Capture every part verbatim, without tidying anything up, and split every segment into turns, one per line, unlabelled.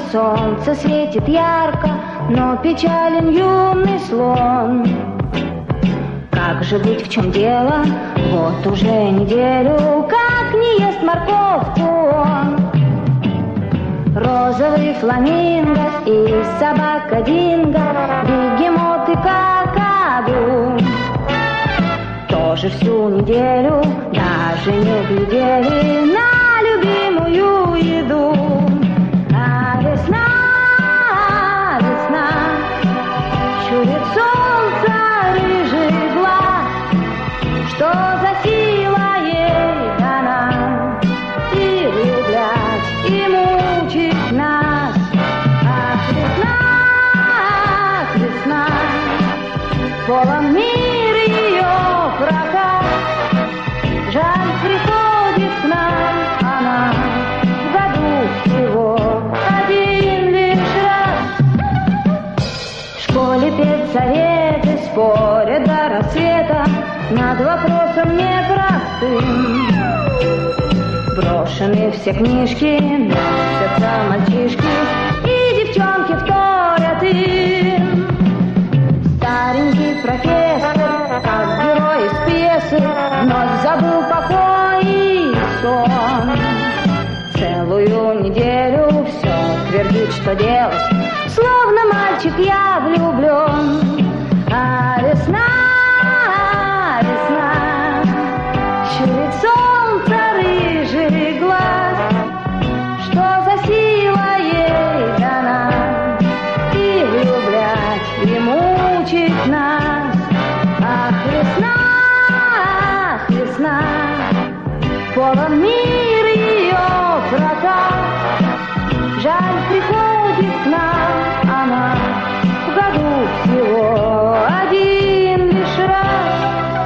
солнце светит ярко, но печален юный слон. Как же быть, в чем дело? Вот уже неделю, как не ест морковку он. Розовый фламинго и собака Динго, бегемот и какаду тоже всю неделю даже не глядели на любимую еду. А весна, весна, чует солнце рыжий глаз, что за сила ей дана и влюблять, и мучить нас. Ах, весна, ах, весна, полон мир ее прокат, жаль, приходит к нам она в году всего один лишь раз. В школе педсоветы спорят до рассвета над вопросом непростым. Брошены все книжки, носятся мальчишки, и девчонки вторят им. Старенький профессор, как герой из пьесы, вновь забыл покой и сон. Целую неделю все твердит, что делать, словно мальчик я влюблен. А весна, весна, чует солнце рыжий глаз, что за сила ей дана и влюблять, и мучить нас. Ах, весна, ах, весна, полон мир ее прокат, жаль, приходит к нам она в году всего один лишь раз.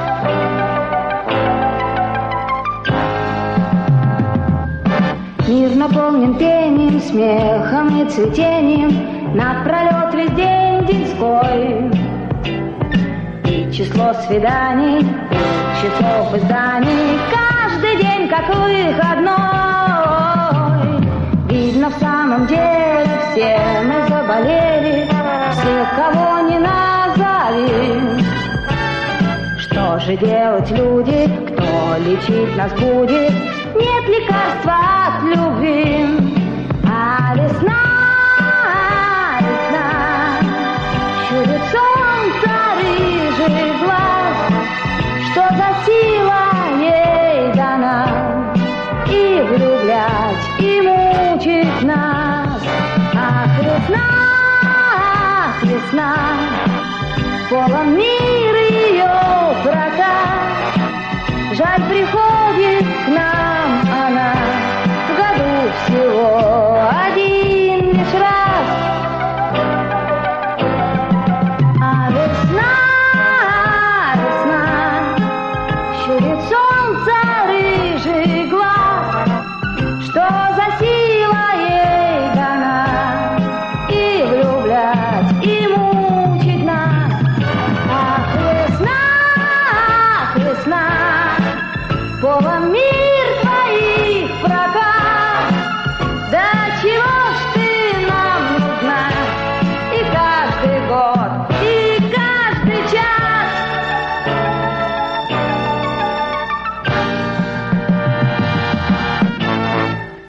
Мир наполнен пением, смехом и цветением, напролет весь день деньской. И число свиданий, и часов изданий, каждый день как выходной. Видно, в самом деле все мы заболели, всех, кого не назови. Что же делать, люди, кто лечить нас будет? Нет лекарства от любви. А весна, весна, чует солнце рыжий глаз, что за сила ей дана и влюблять, и мучить нас. Ах, весна, ах, весна, полон мир ее прокат, жаль, приходит к нам